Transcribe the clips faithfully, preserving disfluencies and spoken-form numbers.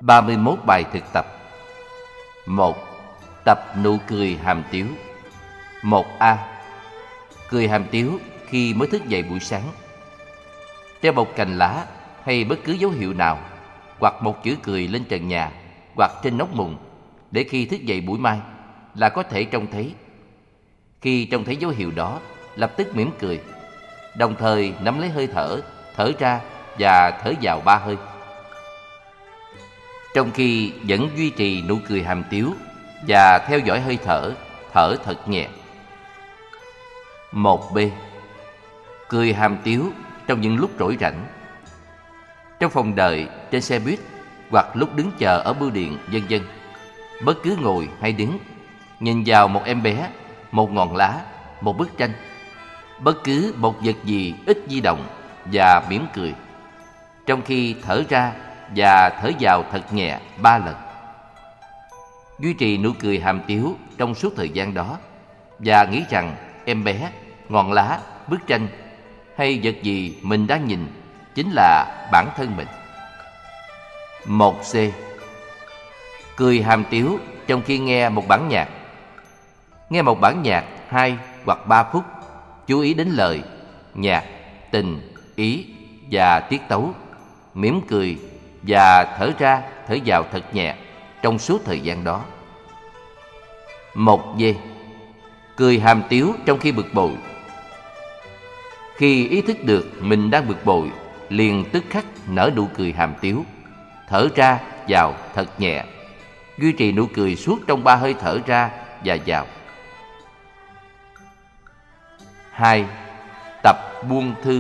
ba mươi mốt bài thực tập. Một. Tập nụ cười hàm tiếu. Một A. Cười hàm tiếu khi mới thức dậy buổi sáng. Treo một cành lá hay bất cứ dấu hiệu nào, hoặc một chữ cười lên trần nhà hoặc trên nóc mùng, để khi thức dậy buổi mai là có thể trông thấy. Khi trông thấy dấu hiệu đó, lập tức mỉm cười, đồng thời nắm lấy hơi thở, thở ra và thở vào ba hơi. Trong khi vẫn duy trì nụ cười hàm tiếu và theo dõi hơi thở, thở thật nhẹ. Một B. Cười hàm tiếu trong những lúc rỗi rảnh. Trong phòng đợi, trên xe buýt, hoặc lúc đứng chờ ở bưu điện, vân vân. Bất cứ ngồi hay đứng, nhìn vào một em bé, một ngọn lá, một bức tranh, bất cứ một vật gì ít di động, và mỉm cười, trong khi thở ra và thở vào thật nhẹ ba lần. Duy trì nụ cười hàm tiếu trong suốt thời gian đó, và nghĩ rằng em bé, ngọn lá, bức tranh hay vật gì mình đang nhìn chính là bản thân mình. Một C. Cười hàm tiếu trong khi nghe một bản nhạc. Nghe một bản nhạc hai hoặc ba phút, chú ý đến lời, nhạc, tình, ý và tiết tấu, mỉm cười và thở ra, thở vào thật nhẹ trong suốt thời gian đó. Một D. Cười hàm tiếu trong khi bực bội. Khi ý thức được mình đang bực bội, liền tức khắc nở nụ cười hàm tiếu, thở ra vào thật nhẹ, duy trì nụ cười suốt trong ba hơi thở ra và vào. Hai. Tập buông thư.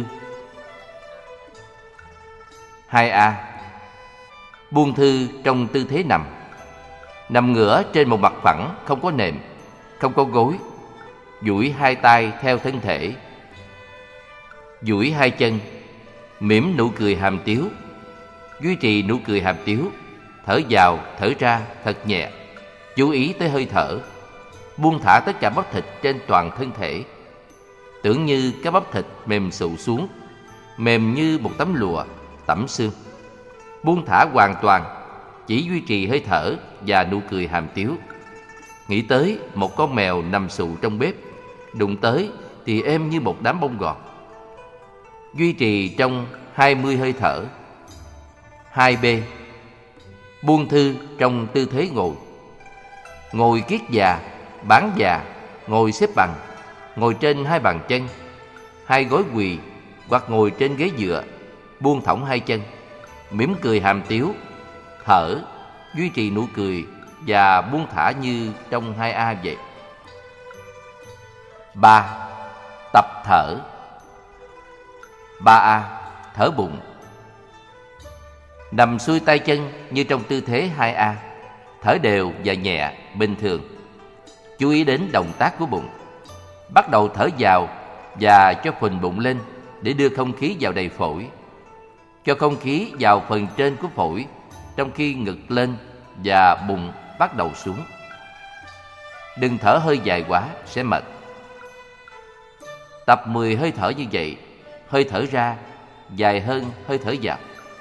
Hai A. Buông thư trong tư thế nằm. Nằm ngửa trên một mặt phẳng, không có nệm, không có gối. Duỗi hai tay theo thân thể, duỗi hai chân, mỉm nụ cười hàm tiếu, duy trì nụ cười hàm tiếu, thở vào, thở ra thật nhẹ, chú ý tới hơi thở, buông thả tất cả bắp thịt trên toàn thân thể, tưởng như các bắp thịt mềm xụ xuống, mềm như một tấm lụa tẩm xương. Buông thả hoàn toàn, chỉ duy trì hơi thở và nụ cười hàm tiếu. Nghĩ tới một con mèo nằm xụ trong bếp, đụng tới thì êm như một đám bông gọt. Duy trì trong hai mươi hơi thở. Hai B. Buông thư trong tư thế ngồi. Ngồi kiết già, bán già, ngồi xếp bằng, ngồi trên hai bàn chân, hai gối quỳ, hoặc ngồi trên ghế dựa, buông thõng hai chân, mỉm cười hàm tiếu, thở, duy trì nụ cười và buông thả như trong hai A vậy. Ba. Tập thở. Ba A. Thở bụng. Nằm xuôi tay chân như trong tư thế hai A, thở đều và nhẹ, bình thường. Chú ý đến động tác của bụng. Bắt đầu thở vào và cho phình bụng lên để đưa không khí vào đầy phổi. Cho không khí vào phần trên của phổi, trong khi ngực lên và bụng bắt đầu xuống. Đừng thở hơi dài quá, sẽ mệt. Tập mười hơi thở như vậy, hơi thở ra dài hơn hơi thở vào.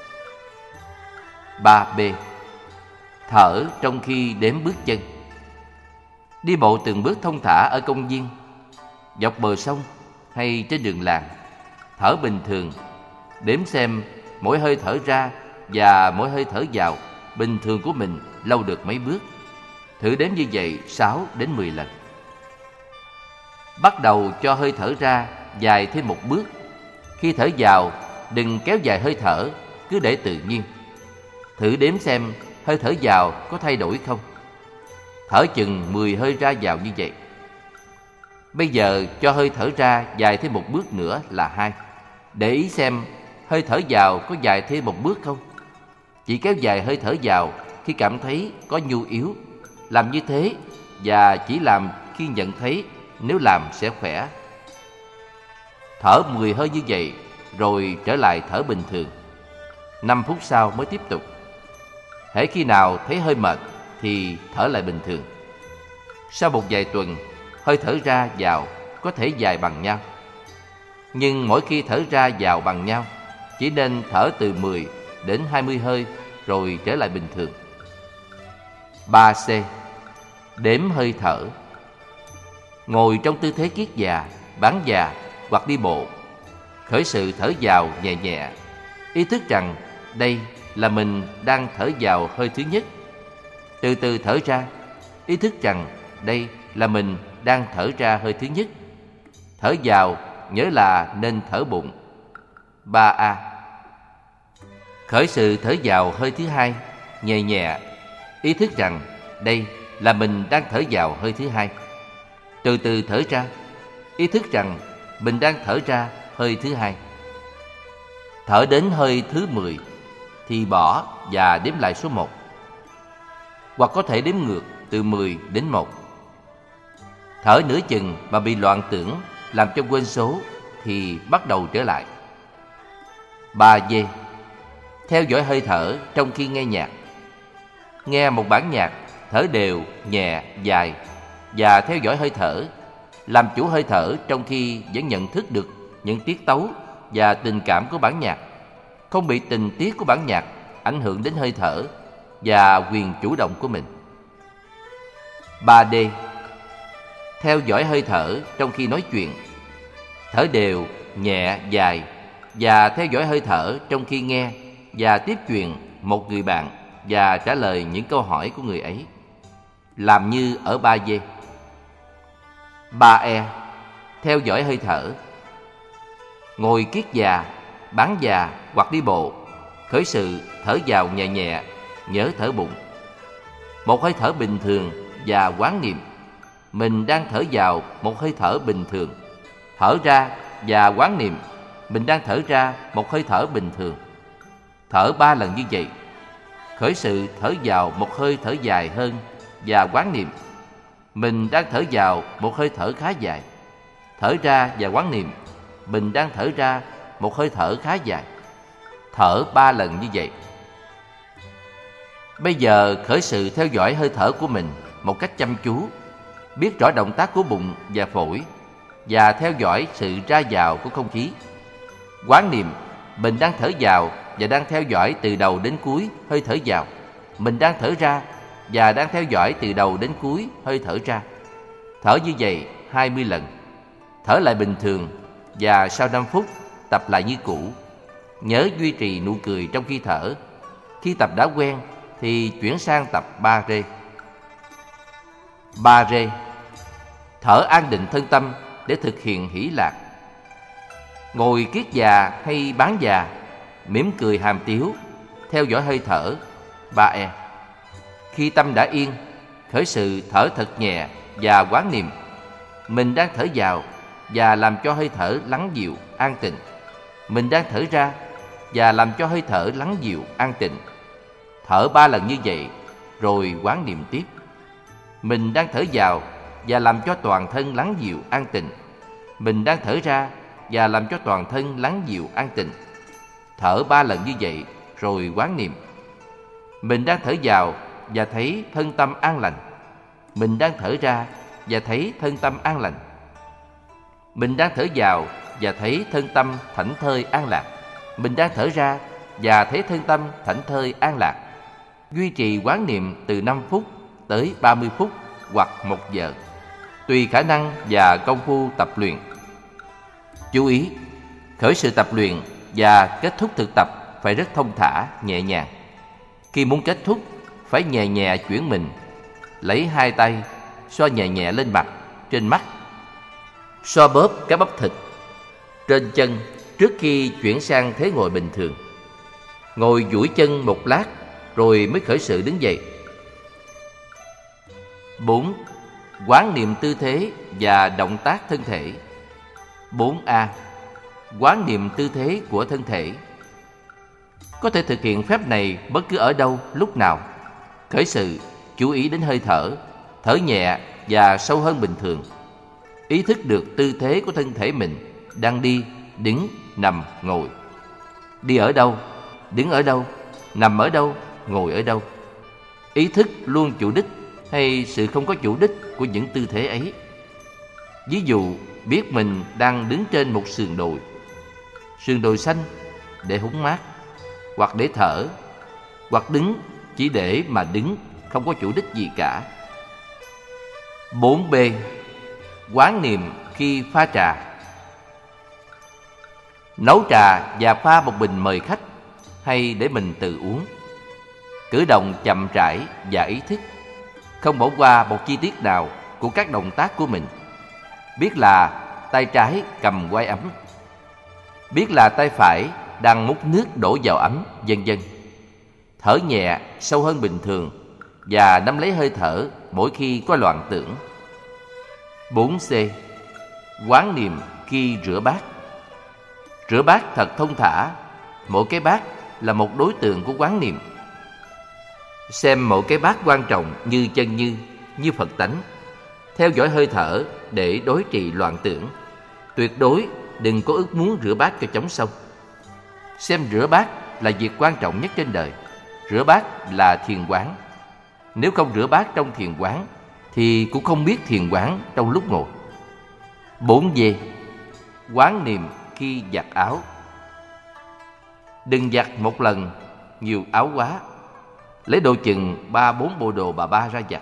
Ba B. Thở trong khi đếm bước chân. Đi bộ từng bước thông thả ở công viên, dọc bờ sông hay trên đường làng, thở bình thường, đếm xem mỗi hơi thở ra và mỗi hơi thở vào bình thường của mình lâu được mấy bước. Thử đếm như vậy sáu đến mười lần. Bắt đầu cho hơi thở ra dài thêm một bước. Khi thở vào, đừng kéo dài hơi thở, cứ để tự nhiên. Thử đếm xem hơi thở vào có thay đổi không. Thở chừng mười hơi ra vào như vậy. Bây giờ cho hơi thở ra dài thêm một bước nữa là hai. Để ý xem hơi thở vào có dài thêm một bước không. Chỉ kéo dài hơi thở vào khi cảm thấy có nhu yếu. Làm như thế và chỉ làm khi nhận thấy, nếu làm sẽ khỏe. Thở mười hơi như vậy rồi trở lại thở bình thường. Năm phút sau mới tiếp tục. Hễ khi nào thấy hơi mệt thì thở lại bình thường. Sau một vài tuần, hơi thở ra vào có thể dài bằng nhau. Nhưng mỗi khi thở ra vào bằng nhau, chỉ nên thở từ mười đến hai mươi hơi rồi trở lại bình thường. ba C. Đếm hơi thở. Ngồi trong tư thế kiết già, bán già hoặc đi bộ, khởi sự thở vào nhẹ nhẹ, ý thức rằng đây là mình đang thở vào hơi thứ nhất. Từ từ thở ra, ý thức rằng đây là mình đang thở ra hơi thứ nhất. Thở vào nhớ là nên thở bụng. ba A. Khởi sự thở vào hơi thứ hai, nhẹ nhẹ, ý thức rằng đây là mình đang thở vào hơi thứ hai. Từ từ thở ra, ý thức rằng mình đang thở ra hơi thứ hai. Thở đến hơi thứ mười thì bỏ và đếm lại số một. Hoặc có thể đếm ngược từ mười đến một. Thở nửa chừng mà bị loạn tưởng làm cho quên số thì bắt đầu trở lại. ba D. Theo dõi hơi thở trong khi nghe nhạc. Nghe một bản nhạc, thở đều, nhẹ, dài và theo dõi hơi thở, làm chủ hơi thở trong khi vẫn nhận thức được những tiết tấu và tình cảm của bản nhạc, không bị tình tiết của bản nhạc ảnh hưởng đến hơi thở và quyền chủ động của mình. ba D. Theo dõi hơi thở trong khi nói chuyện. Thở đều, nhẹ, dài và theo dõi hơi thở trong khi nghe và tiếp chuyện một người bạn và trả lời những câu hỏi của người ấy. Làm như ở ba D. ba E. Theo dõi hơi thở. Ngồi kiết già, bán già hoặc đi bộ, khởi sự thở vào nhẹ nhẹ, nhớ thở bụng. Một hơi thở bình thường và quán niệm mình đang thở vào một hơi thở bình thường. Thở ra và quán niệm mình đang thở ra một hơi thở bình thường. Thở ba lần như vậy. Khởi sự thở vào một hơi thở dài hơn và quán niệm mình đang thở vào một hơi thở khá dài. Thở ra và quán niệm mình đang thở ra một hơi thở khá dài. Thở ba lần như vậy. Bây giờ khởi sự theo dõi hơi thở của mình một cách chăm chú, biết rõ động tác của bụng và phổi và theo dõi sự ra vào của không khí. Quán niệm mình đang thở vào và đang theo dõi từ đầu đến cuối hơi thở vào. Mình đang thở ra và đang theo dõi từ đầu đến cuối hơi thở ra. Thở như vậy hai mươi lần. Thở lại bình thường và sau năm phút tập lại như cũ. Nhớ duy trì nụ cười trong khi thở. Khi tập đã quen thì chuyển sang tập ba R. ba R. Thở an định thân tâm để thực hiện hỷ lạc. Ngồi kiết già hay bán già, mỉm cười hàm tiếu, theo dõi hơi thở. ba E. Khi tâm đã yên, khởi sự thở thật nhẹ và quán niệm mình đang thở vào và làm cho hơi thở lắng dịu, an tịnh. Mình đang thở ra và làm cho hơi thở lắng dịu, an tịnh. Thở ba lần như vậy, rồi quán niệm tiếp. Mình đang thở vào và làm cho toàn thân lắng dịu, an tịnh. Mình đang thở ra và làm cho toàn thân lắng dịu, an tịnh. Thở ba lần như vậy, rồi quán niệm. Mình đang thở vào và thấy thân tâm an lành. Mình đang thở ra và thấy thân tâm an lành. Mình đang thở vào và thấy thân tâm thảnh thơi an lạc. Mình đang thở ra và thấy thân tâm thảnh thơi an lạc. Duy trì quán niệm từ năm phút tới ba mươi phút hoặc một giờ, tùy khả năng và công phu tập luyện. Chú ý, khởi sự tập luyện và kết thúc thực tập phải rất thông thả, nhẹ nhàng. Khi muốn kết thúc, phải nhẹ nhẹ chuyển mình, lấy hai tay xoa nhẹ nhẹ lên mặt, trên mắt, xoa bóp các bắp thịt trên chân trước khi chuyển sang thế ngồi bình thường. Ngồi duỗi chân một lát rồi mới khởi sự đứng dậy. bốn. Quán niệm tư thế và động tác thân thể. bốn A. Quán niệm tư thế của thân thể. Có thể thực hiện phép này bất cứ ở đâu, lúc nào. Khởi sự, chú ý đến hơi thở, thở nhẹ và sâu hơn bình thường. Ý thức được tư thế của thân thể mình đang đi, đứng, nằm, ngồi. Đi ở đâu, đứng ở đâu, nằm ở đâu, ngồi ở đâu. Ý thức luôn chủ đích hay sự không có chủ đích của những tư thế ấy. Ví dụ, biết mình đang đứng trên một sườn đồi, sườn đồi xanh để hóng mát, hoặc để thở, hoặc đứng chỉ để mà đứng, không có chủ đích gì cả. bốn B. Quán niệm khi pha trà. Nấu trà và pha một bình mời khách hay để mình tự uống. Cử động chậm rãi và ý thức, không bỏ qua một chi tiết nào của các động tác của mình. Biết là tay trái cầm quai ấm, biết là tay phải đang múc nước đổ vào ấm, vân vân. Thở nhẹ, sâu hơn bình thường và nắm lấy hơi thở mỗi khi có loạn tưởng. bốn C. Quán niệm khi rửa bát. Rửa bát thật thông thả, mỗi cái bát là một đối tượng của quán niệm. Xem mỗi cái bát quan trọng như chân như, như Phật tánh. Theo dõi hơi thở để đối trị loạn tưởng. Tuyệt đối đừng có ước muốn rửa bát cho chóng xong. Xem rửa bát là việc quan trọng nhất trên đời. Rửa bát là thiền quán. Nếu không rửa bát trong thiền quán thì cũng không biết thiền quán trong lúc ngồi. bốn D. Quán niệm khi giặt áo. Đừng giặt một lần nhiều áo quá. Lấy đồ chừng ba bốn bộ đồ bà ba ra giặt.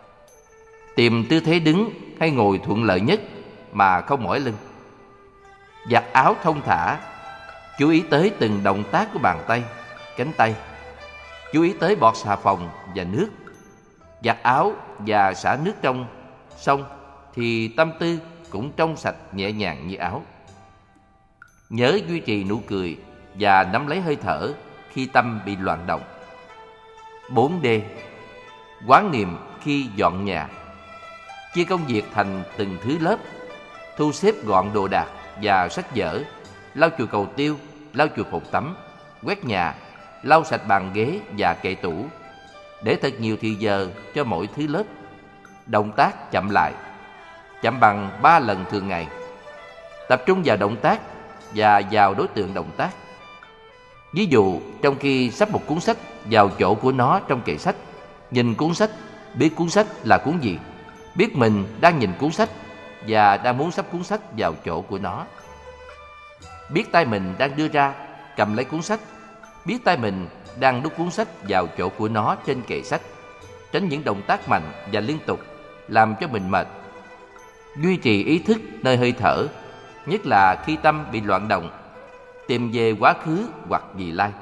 Tìm tư thế đứng hay ngồi thuận lợi nhất mà không mỏi lưng. Giặt áo thông thả, chú ý tới từng động tác của bàn tay, cánh tay. Chú ý tới bọt xà phòng và nước. Giặt áo và xả nước trong xong thì tâm tư cũng trong sạch nhẹ nhàng như áo. Nhớ duy trì nụ cười và nắm lấy hơi thở khi tâm bị loạn động. bốn D. Quán niệm khi dọn nhà. Chia công việc thành từng thứ lớp, thu xếp gọn đồ đạc và sách vở, lau chùi cầu tiêu, lau chùi phòng tắm, quét nhà, lau sạch bàn ghế và kệ tủ, để thật nhiều thì giờ cho mỗi thứ lớp. Động tác chậm lại, chậm bằng ba lần thường ngày. Tập trung vào động tác và vào đối tượng động tác. Ví dụ, trong khi sắp một cuốn sách vào chỗ của nó trong kệ sách, nhìn cuốn sách, biết cuốn sách là cuốn gì, biết mình đang nhìn cuốn sách và đang muốn sắp cuốn sách vào chỗ của nó. Biết tay mình đang đưa ra, cầm lấy cuốn sách, biết tay mình đang đút cuốn sách vào chỗ của nó trên kệ sách. Tránh những động tác mạnh và liên tục làm cho mình mệt. Duy trì ý thức nơi hơi thở, nhất là khi tâm bị loạn động, tìm về quá khứ hoặc vị lai.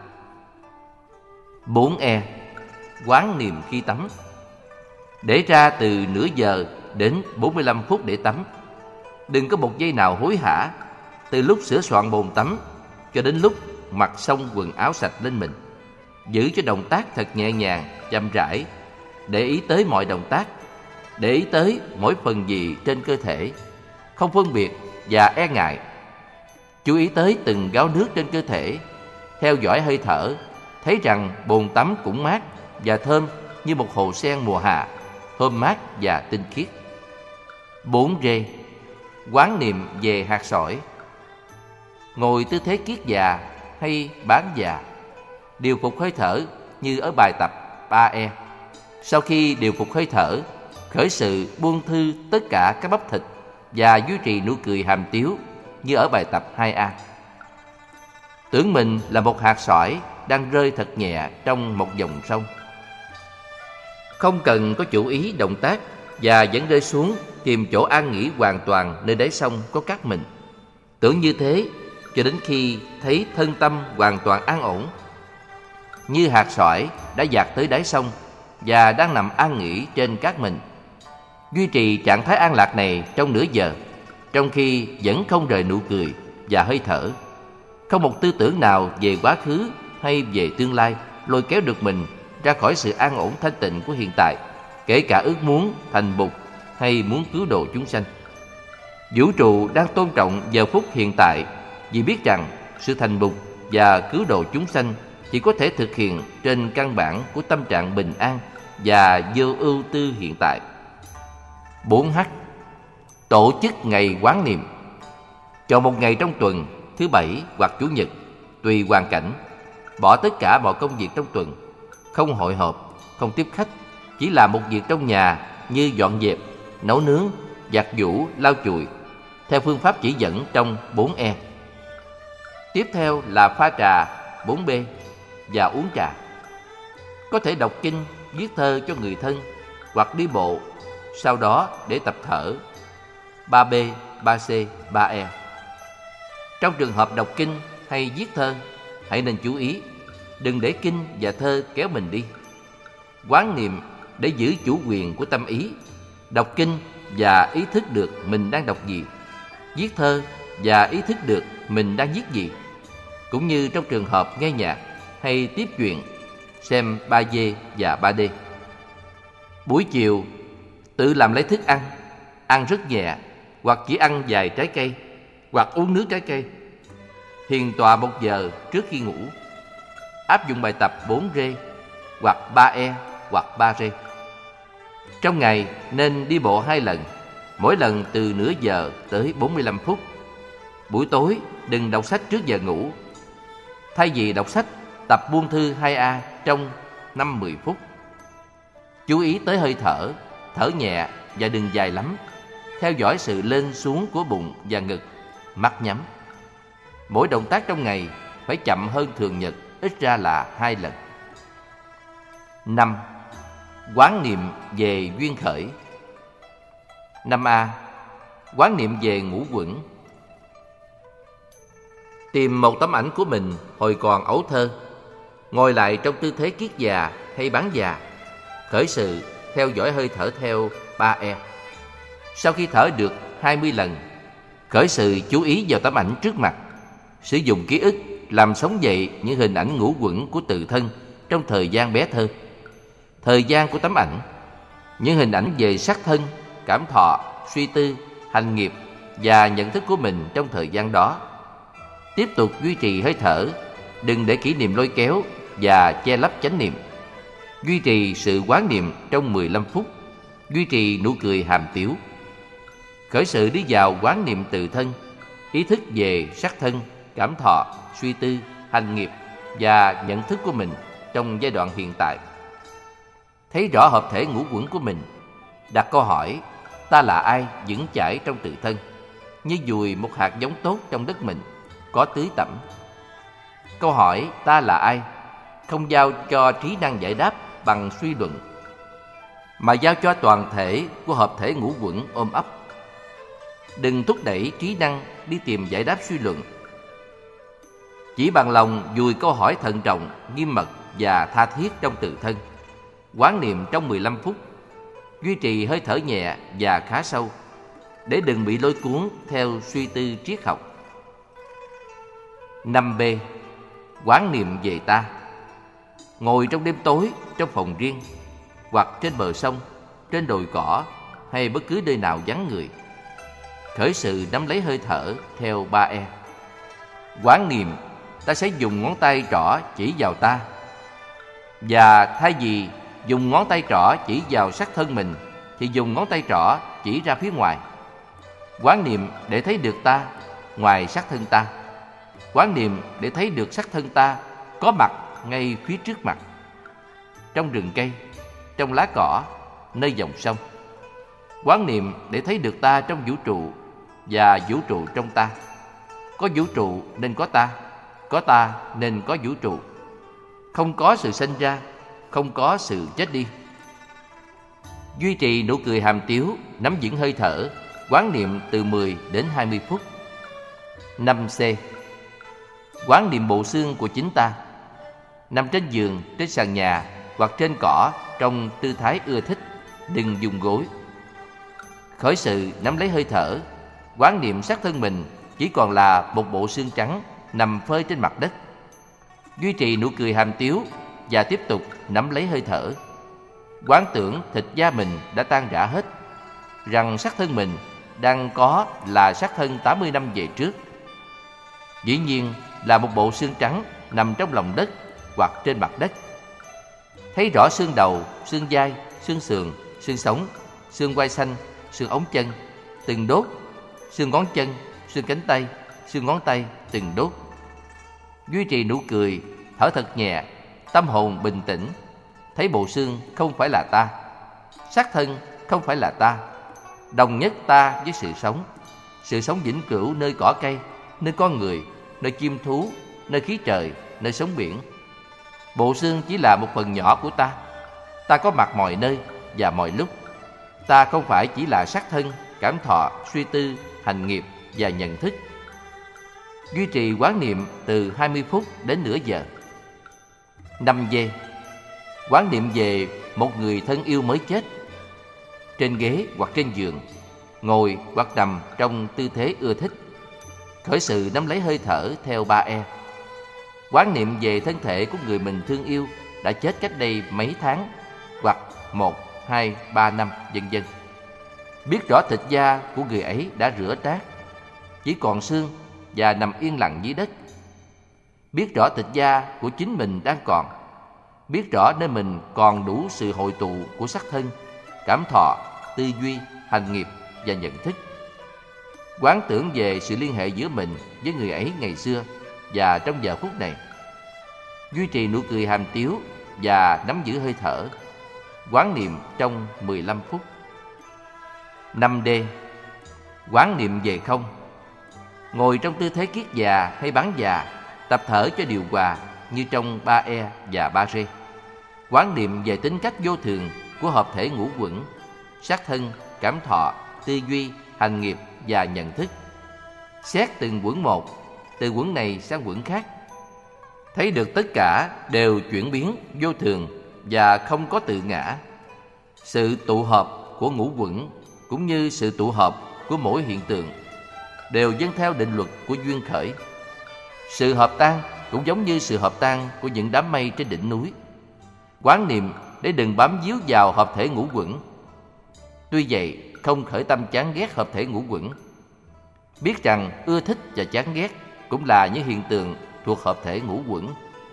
bốn E. Quán niệm khi tắm. Để ra từ nửa giờ đến bốn mươi lăm phút để tắm. Đừng có một giây nào hối hả, từ lúc sửa soạn bồn tắm cho đến lúc mặc xong quần áo sạch lên mình. Giữ cho động tác thật nhẹ nhàng, chậm rãi. Để ý tới mọi động tác, để ý tới mỗi phần gì trên cơ thể, không phân biệt và e ngại. Chú ý tới từng gáo nước trên cơ thể, theo dõi hơi thở, thấy rằng bồn tắm cũng mát và thơm như một hồ sen mùa hạ, thơm mát và tinh khiết. bốn D. Quán niệm về hạt sỏi. Ngồi tư thế kiết già hay bán già, điều phục hơi thở như ở bài tập ba E. Sau khi điều phục hơi thở, khởi sự buông thư tất cả các bắp thịt và duy trì nụ cười hàm tiếu như ở bài tập hai A. Tưởng mình là một hạt sỏi đang rơi thật nhẹ trong một dòng sông. Không cần có chủ ý động tác và vẫn rơi xuống tìm chỗ an nghỉ hoàn toàn nơi đáy sông có cát mình. Tưởng như thế cho đến khi thấy thân tâm hoàn toàn an ổn, như hạt sỏi đã dạt tới đáy sông và đang nằm an nghỉ trên cát mình. Duy trì trạng thái an lạc này trong nửa giờ, trong khi vẫn không rời nụ cười và hơi thở. Không một tư tưởng nào về quá khứ hay về tương lai lôi kéo được mình ra khỏi sự an ổn thanh tịnh của hiện tại, kể cả ước muốn thành Bụt hay muốn cứu độ chúng sanh. Vũ trụ đang tôn trọng giờ phút hiện tại vì biết rằng sự thành Bụt và cứu độ chúng sanh chỉ có thể thực hiện trên căn bản của tâm trạng bình an và vô ưu tư hiện tại. bốn H. Tổ chức ngày quán niệm. Chọn một ngày trong tuần, thứ bảy hoặc chủ nhật, tùy hoàn cảnh. Bỏ tất cả mọi công việc trong tuần, không hội họp, không tiếp khách, chỉ làm một việc trong nhà như dọn dẹp, nấu nướng, giặt giũ, lau chùi, theo phương pháp chỉ dẫn trong bốn E. Tiếp theo là pha trà, bốn B, và uống trà. Có thể đọc kinh, viết thơ cho người thân hoặc đi bộ, sau đó để tập thở. ba B, ba C, ba E. Trong trường hợp đọc kinh hay viết thơ, hãy nên chú ý, đừng để kinh và thơ kéo mình đi. Quán niệm để giữ chủ quyền của tâm ý, đọc kinh và ý thức được mình đang đọc gì, viết thơ và ý thức được mình đang viết gì. Cũng như trong trường hợp nghe nhạc hay tiếp chuyện, xem ba D và ba D. Buổi chiều, tự làm lấy thức ăn, ăn rất nhẹ, hoặc chỉ ăn vài trái cây, hoặc uống nước trái cây. Thiền tọa một giờ trước khi ngủ. Áp dụng bài tập bốn R, hoặc ba E, hoặc ba R. Trong ngày nên đi bộ hai lần, mỗi lần từ nửa giờ tới bốn mươi lăm phút. Buổi tối đừng đọc sách trước giờ ngủ. Thay vì đọc sách, tập buông thư hai A trong năm mười phút. Chú ý tới hơi thở, thở nhẹ và đừng dài lắm. Theo dõi sự lên xuống của bụng và ngực, mắt nhắm. Mỗi động tác trong ngày phải chậm hơn thường nhật, ít ra là hai lần. năm. Quán niệm về duyên khởi. năm A. Quán niệm về ngũ quẩn. Tìm một tấm ảnh của mình hồi còn ấu thơ, ngồi lại trong tư thế kiết già hay bán già, khởi sự theo dõi hơi thở theo ba E. Sau khi thở được hai mươi lần, khởi sự chú ý vào tấm ảnh trước mặt, sử dụng ký ức làm sống dậy những hình ảnh ngũ quẩn của tự thân trong thời gian bé thơ. Thời gian của tấm ảnh, những hình ảnh về sắc thân, cảm thọ, suy tư, hành nghiệp và nhận thức của mình trong thời gian đó. Tiếp tục duy trì hơi thở, đừng để kỷ niệm lôi kéo và che lấp chánh niệm. Duy trì sự quán niệm trong mười lăm phút, duy trì nụ cười hàm tiếu. Khởi sự đi vào quán niệm tự thân, ý thức về sắc thân, cảm thọ, suy tư, hành nghiệp và nhận thức của mình trong giai đoạn hiện tại. Thấy rõ hợp thể ngũ quẩn của mình, đặt câu hỏi ta là ai vững chãi trong tự thân, như dùi một hạt giống tốt trong đất mình, có tưới tẩm. Câu hỏi ta là ai không giao cho trí năng giải đáp bằng suy luận, mà giao cho toàn thể của hợp thể ngũ quẩn ôm ấp. Đừng thúc đẩy trí năng đi tìm giải đáp suy luận. Chỉ bằng lòng dùi câu hỏi thận trọng, nghiêm mật và tha thiết trong tự thân. Quán niệm trong mười lăm phút, duy trì hơi thở nhẹ và khá sâu, để đừng bị lôi cuốn theo suy tư triết học. năm B. Quán niệm về ta. Ngồi trong đêm tối, trong phòng riêng, hoặc trên bờ sông, trên đồi cỏ, hay bất cứ nơi nào vắng người. Khởi sự nắm lấy hơi thở theo ba E. Quán niệm ta sẽ dùng ngón tay trỏ chỉ vào ta, và thay vì dùng ngón tay trỏ chỉ vào sắc thân mình thì dùng ngón tay trỏ chỉ ra phía ngoài. Quán niệm để thấy được ta ngoài sắc thân ta. Quán niệm để thấy được sắc thân ta có mặt ngay phía trước mặt, trong rừng cây, trong lá cỏ, nơi dòng sông. Quán niệm để thấy được ta trong vũ trụ và vũ trụ trong ta. Có vũ trụ nên có ta, có ta nên có vũ trụ. Không có sự sinh ra, không có sự chết đi. Duy trì nụ cười hàm tiếu, nắm vững hơi thở, quán niệm từ mười đến hai mươi phút. năm C. Quán niệm bộ xương của chính ta. Nằm trên giường, trên sàn nhà hoặc trên cỏ trong tư thái ưa thích, đừng dùng gối. Khởi sự nắm lấy hơi thở, quán niệm sắc thân mình chỉ còn là một bộ xương trắng nằm phơi trên mặt đất. Duy trì nụ cười hàm tiếu và tiếp tục nắm lấy hơi thở. Quán tưởng thịt da mình đã tan rã hết, rằng xác thân mình đang có là xác thân tám mươi năm về trước. Dĩ nhiên là một bộ xương trắng nằm trong lòng đất hoặc trên mặt đất. Thấy rõ xương đầu, xương vai, xương sườn, xương sống, xương quai xanh, xương ống chân, từng đốt, xương ngón chân, xương cánh tay, xương ngón tay, từng đốt. Duy trì nụ cười, thở thật nhẹ, tâm hồn bình tĩnh. Thấy bộ xương không phải là ta, xác thân không phải là ta, đồng nhất ta với sự sống. Sự sống vĩnh cửu nơi cỏ cây, nơi con người, nơi chim thú, nơi khí trời, nơi sóng biển. Bộ xương chỉ là một phần nhỏ của ta. Ta có mặt mọi nơi và mọi lúc. Ta không phải chỉ là xác thân, cảm thọ, suy tư, hành nghiệp và nhận thức. Duy trì quán niệm từ hai mươi phút đến nửa giờ. năm D. Quán niệm về một người thân yêu mới chết. Trên ghế hoặc trên giường, ngồi hoặc nằm trong tư thế ưa thích. Khởi sự nắm lấy hơi thở theo ba E. Quán niệm về thân thể của người mình thương yêu đã chết cách đây mấy tháng, hoặc một, hai, ba năm, vân vân. Biết rõ thịt da của người ấy đã rửa trát, chỉ còn xương và nằm yên lặng dưới đất. Biết rõ thịt da của chính mình đang còn. Biết rõ nơi mình còn đủ sự hội tụ của sắc thân, cảm thọ, tư duy, hành nghiệp và nhận thức. Quán tưởng về sự liên hệ giữa mình với người ấy ngày xưa và trong giờ phút này. Duy trì nụ cười hàm tiếu và nắm giữ hơi thở. Quán niệm trong mười lăm phút. năm D. Quán niệm về không. Ngồi trong tư thế kiết già hay bán già, tập thở cho điều hòa như trong ba E và ba R. Quán niệm về tính cách vô thường của hợp thể ngũ uẩn, sắc thân, cảm thọ, tư duy, hành nghiệp và nhận thức. Xét từng uẩn một, từ uẩn này sang uẩn khác. Thấy được tất cả đều chuyển biến, vô thường và không có tự ngã. Sự tụ hợp của ngũ uẩn cũng như sự tụ hợp của mỗi hiện tượng đều dâng theo định luật của duyên khởi. Sự hợp tan cũng giống như sự hợp tan của những đám mây trên đỉnh núi. Quán niệm để đừng bám víu vào hợp thể ngũ uẩn. Tuy vậy, không khởi tâm chán ghét hợp thể ngũ uẩn. Biết rằng ưa thích và chán ghét cũng là những hiện tượng thuộc hợp thể ngũ uẩn.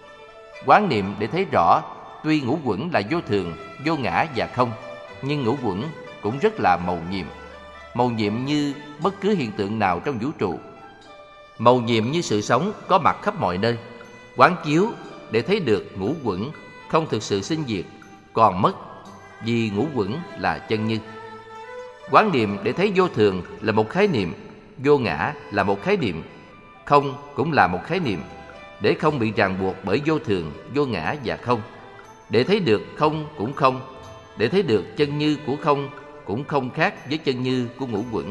Quán niệm để thấy rõ, tuy ngũ uẩn là vô thường, vô ngã và không, nhưng ngũ uẩn cũng rất là mầu nhiệm. Mầu nhiệm như bất cứ hiện tượng nào trong vũ trụ. Mầu nhiệm như sự sống có mặt khắp mọi nơi. Quán chiếu để thấy được ngũ uẩn không thực sự sinh diệt, còn mất, vì ngũ uẩn là chân như. Quán niệm để thấy vô thường là một khái niệm, vô ngã là một khái niệm, không cũng là một khái niệm, để không bị ràng buộc bởi vô thường, vô ngã và không. Để thấy được không cũng không, để thấy được chân như của không cũng không khác với chân như của ngũ uẩn.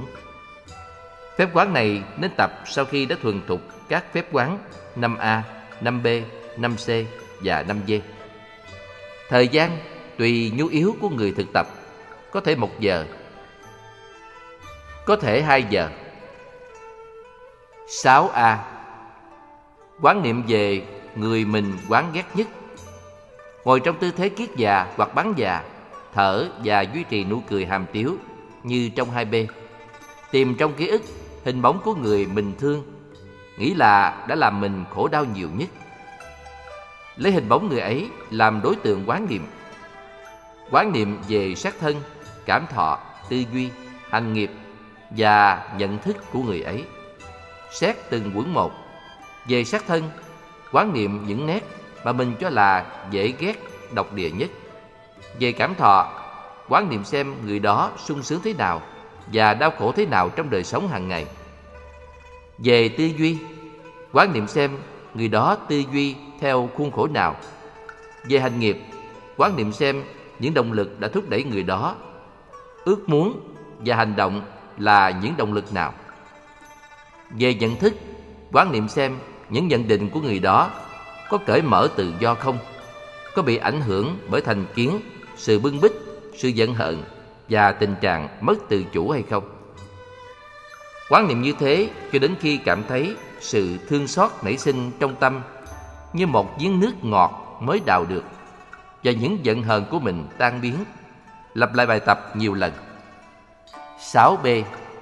Phép quán này nên tập sau khi đã thuần thục các phép quán năm A, năm B, năm C và năm D. Thời gian tùy nhu yếu của người thực tập, có thể một giờ, có thể hai giờ. sáu A. Quán niệm về người mình quán ghét nhất. Ngồi trong tư thế kiết già hoặc bán già, thở và duy trì nụ cười hàm tiếu như trong hai B. Tìm trong ký ức hình bóng của người mình thương, nghĩ là đã làm mình khổ đau nhiều nhất. Lấy hình bóng người ấy làm đối tượng quán niệm. Quán niệm về sắc thân, cảm thọ, tư duy, hành nghiệp và nhận thức của người ấy. Xét từng uẩn một. Về sắc thân, quán niệm những nét mà mình cho là dễ ghét, độc địa nhất. Về cảm thọ, quán niệm xem người đó sung sướng thế nào và đau khổ thế nào trong đời sống hàng ngày. Về tư duy, quán niệm xem người đó tư duy theo khuôn khổ nào. Về hành nghiệp, quán niệm xem những động lực đã thúc đẩy người đó. Ước muốn và hành động là những động lực nào. Về nhận thức, quán niệm xem những nhận định của người đó có cởi mở tự do không, có bị ảnh hưởng bởi thành kiến, sự bưng bít, sự giận hờn và tình trạng mất tự chủ hay không. Quán niệm như thế cho đến khi cảm thấy sự thương xót nảy sinh trong tâm như một giếng nước ngọt mới đào được, và những giận hờn của mình tan biến. Lặp lại bài tập nhiều lần. sáu B.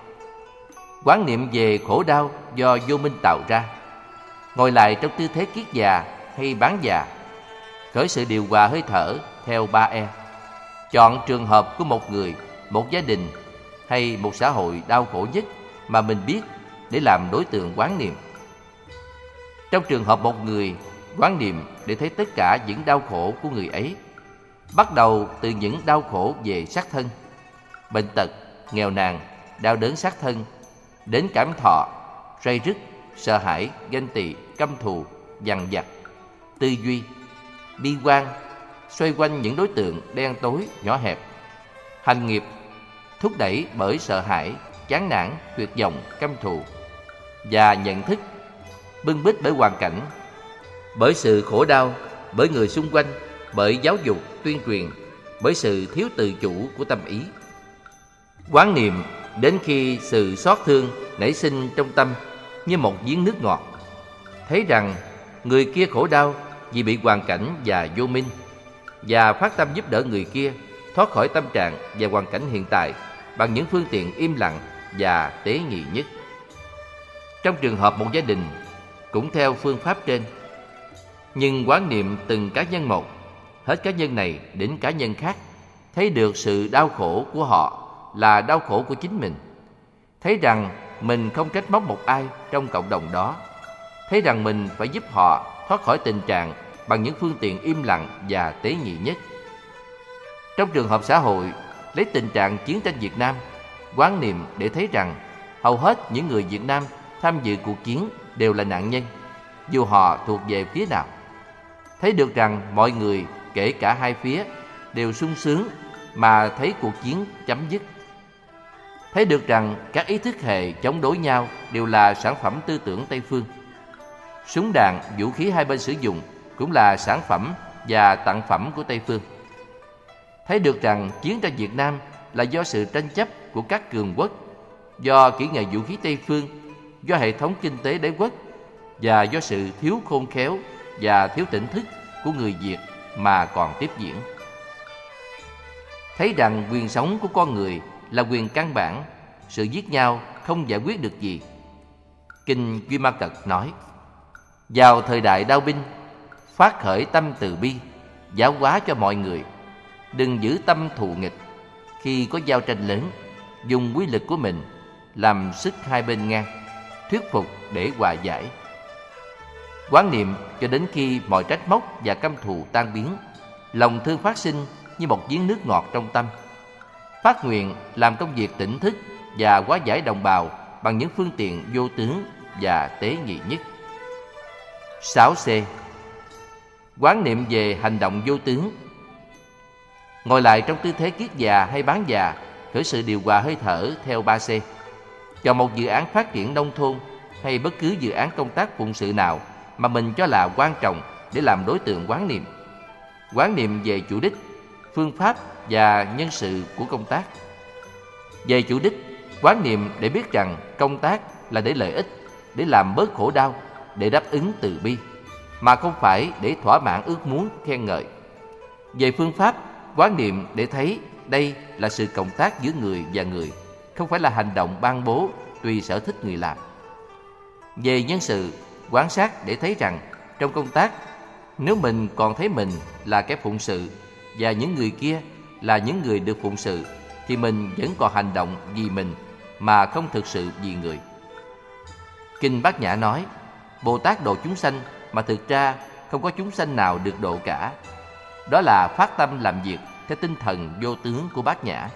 Quán niệm về khổ đau do vô minh tạo ra. Ngồi lại trong tư thế kiết già hay bán già, khởi sự điều hòa hơi thở theo ba E. Chọn trường hợp của một người, một gia đình hay một xã hội đau khổ nhất mà mình biết để làm đối tượng quán niệm. Trong trường hợp một người, quán niệm để thấy tất cả những đau khổ của người ấy, bắt đầu từ những đau khổ về xác thân, bệnh tật, nghèo nàn, đau đớn xác thân, đến cảm thọ, ray rứt, sợ hãi, ganh tị, căm thù, dằn vặt, tư duy. bi quan, xoay quanh những đối tượng đen tối, nhỏ hẹp. Hành nghiệp thúc đẩy bởi sợ hãi, chán nản, tuyệt vọng, căm thù. Và nhận thức bưng bít bởi hoàn cảnh, bởi sự khổ đau, bởi người xung quanh, bởi giáo dục, tuyên truyền, bởi sự thiếu tự chủ của tâm ý. Quán niệm đến khi sự xót thương nảy sinh trong tâm như một giếng nước ngọt, thấy rằng người kia khổ đau vì bị hoàn cảnh và vô minh, và phát tâm giúp đỡ người kia thoát khỏi tâm trạng và hoàn cảnh hiện tại bằng những phương tiện im lặng và tế nhị nhất. Trong trường hợp một gia đình cũng theo phương pháp trên, nhưng quán niệm từng cá nhân một, hết cá nhân này đến cá nhân khác, thấy được sự đau khổ của họ là đau khổ của chính mình, thấy rằng mình không trách móc một ai trong cộng đồng đó, thấy rằng mình phải giúp họ thoát khỏi tình trạng bằng những phương tiện im lặng và tế nhị nhất. Trong trường hợp xã hội, lấy tình trạng chiến tranh Việt Nam, quán niệm để thấy rằng hầu hết những người Việt Nam tham dự cuộc chiến đều là nạn nhân, dù họ thuộc về phía nào. Thấy được rằng mọi người, kể cả hai phía, đều sung sướng mà thấy cuộc chiến chấm dứt. Thấy được rằng các ý thức hệ chống đối nhau đều là sản phẩm tư tưởng Tây phương. Súng đạn, vũ khí hai bên sử dụng cũng là sản phẩm và tặng phẩm của Tây phương. Thấy được rằng chiến tranh Việt Nam là do sự tranh chấp của các cường quốc, do kỹ nghệ vũ khí Tây phương, do hệ thống kinh tế đế quốc và do sự thiếu khôn khéo và thiếu tỉnh thức của người Việt mà còn tiếp diễn. Thấy rằng quyền sống của con người là quyền căn bản, sự giết nhau không giải quyết được gì. Kinh Duy Ma Cật nói: vào thời đại đao binh, phát khởi tâm từ bi, giáo hóa cho mọi người. Đừng giữ tâm thù nghịch. Khi có giao tranh lớn, dùng quy lực của mình làm sức hai bên ngang, thuyết phục để hòa giải. Quán niệm cho đến khi mọi trách móc và căm thù tan biến, lòng thương phát sinh như một giếng nước ngọt trong tâm. Phát nguyện làm công việc tỉnh thức và hóa giải đồng bào bằng những phương tiện vô tướng và tế nhị nhất. sáu C. Quán niệm về hành động vô tướng. Ngồi lại trong tư thế kiết già hay bán già, khởi sự điều hòa hơi thở theo ba C. Chọn một dự án phát triển nông thôn hay bất cứ dự án công tác phụng sự nào mà mình cho là quan trọng để làm đối tượng quán niệm. Quán niệm về chủ đích, phương pháp và nhân sự của công tác. Về chủ đích, quán niệm để biết rằng công tác là để lợi ích, để làm bớt khổ đau, để đáp ứng từ bi, mà không phải để thỏa mãn ước muốn khen ngợi. Về phương pháp, quán niệm để thấy đây là sự cộng tác giữa người và người, không phải là hành động ban bố tùy sở thích người làm. Về nhân sự, quan sát để thấy rằng trong công tác, nếu mình còn thấy mình là kẻ phụng sự và những người kia là những người được phụng sự, thì mình vẫn còn hành động vì mình mà không thực sự vì người. Kinh Bát Nhã nói: Bồ Tát độ chúng sanh mà thực ra không có chúng sanh nào được độ cả. Đó là phát tâm làm việc theo tinh thần vô tướng của Bát Nhã.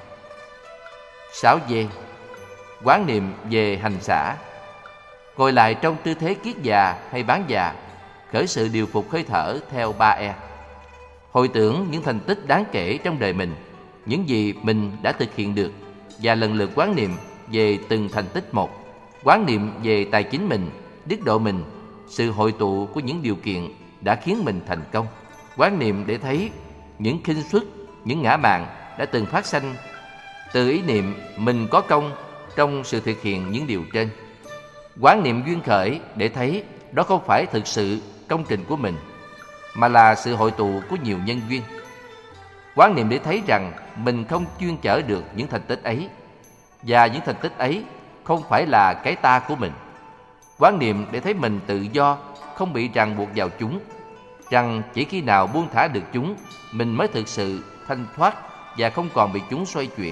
sáu D. Quán niệm về hành xả. Ngồi lại trong tư thế kiết già hay bán già, khởi sự điều phục hơi thở theo ba E. Hồi tưởng những thành tích đáng kể trong đời mình, những gì mình đã thực hiện được, và lần lượt quán niệm về từng thành tích một. Quán niệm về tài chính mình, đức độ mình, sự hội tụ của những điều kiện đã khiến mình thành công. Quán niệm để thấy những khinh suất, những ngã mạn đã từng phát sanh từ ý niệm mình có công trong sự thực hiện những điều trên. Quán niệm duyên khởi để thấy đó không phải thực sự công trình của mình, mà là sự hội tụ của nhiều nhân duyên. Quán niệm để thấy rằng mình không chuyên chở được những thành tích ấy, và những thành tích ấy không phải là cái ta của mình. Quán niệm để thấy mình tự do, không bị ràng buộc vào chúng, rằng chỉ khi nào buông thả được chúng, mình mới thực sự thanh thoát và không còn bị chúng xoay chuyển.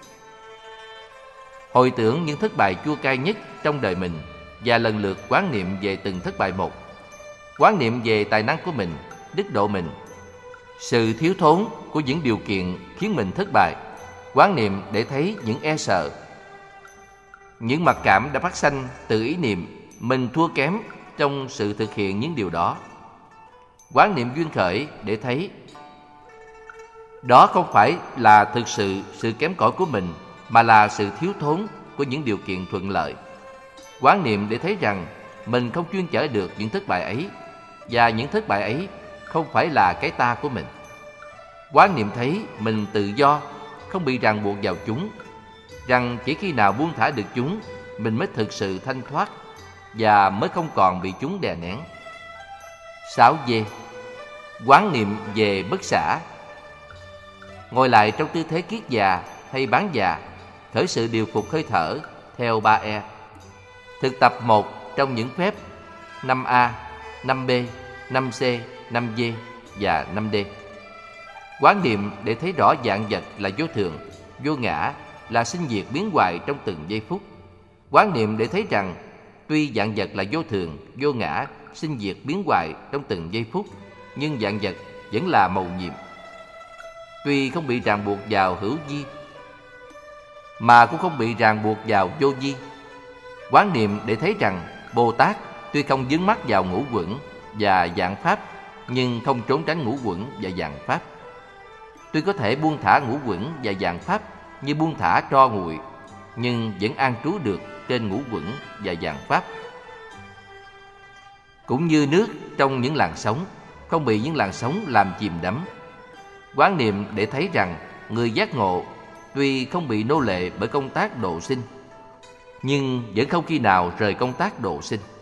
Hồi tưởng những thất bại chua cay nhất trong đời mình và lần lượt quán niệm về từng thất bại một. Quán niệm về tài năng của mình, đức độ mình, sự thiếu thốn của những điều kiện khiến mình thất bại. Quán niệm để thấy những e sợ, những mặc cảm đã phát sanh từ ý niệm mình thua kém trong sự thực hiện những điều đó. Quán niệm duyên khởi để thấy đó không phải là thực sự sự kém cỏi của mình, mà là sự thiếu thốn của những điều kiện thuận lợi. Quán niệm để thấy rằng mình không chuyên chở được những thất bại ấy, và những thất bại ấy không phải là cái ta của mình. Quán niệm thấy mình tự do, không bị ràng buộc vào chúng, rằng chỉ khi nào buông thả được chúng, mình mới thực sự thanh thoát và mới không còn bị chúng đè nén. sáu D. Quán niệm về bất xả. Ngồi lại trong tư thế kiết già hay bán già, khởi sự điều phục hơi thở theo ba E. Thực tập một trong những phép năm A, năm B, năm C, năm D và năm D. Quán niệm để thấy rõ vạn vật là vô thường, vô ngã, là sinh diệt biến hoại trong từng giây phút. Quán niệm để thấy rằng tuy vạn vật là vô thường, vô ngã, sinh diệt biến hoại trong từng giây phút, nhưng vạn vật vẫn là mầu nhiệm. Tuy không bị ràng buộc vào hữu vi, mà cũng không bị ràng buộc vào vô vi. Quán niệm để thấy rằng Bồ Tát tuy không vướng mắc vào ngũ uẩn và vạn pháp, nhưng không trốn tránh ngũ uẩn và vạn pháp. Tuy có thể buông thả ngũ uẩn và vạn pháp như buông thả tro nguội, nhưng vẫn an trú được trên ngũ uẩn và vạn pháp. Cũng như nước trong những làn sóng, không bị những làn sóng làm chìm đắm. Quán niệm để thấy rằng người giác ngộ tuy không bị nô lệ bởi công tác độ sinh, nhưng vẫn không khi nào rời công tác độ sinh.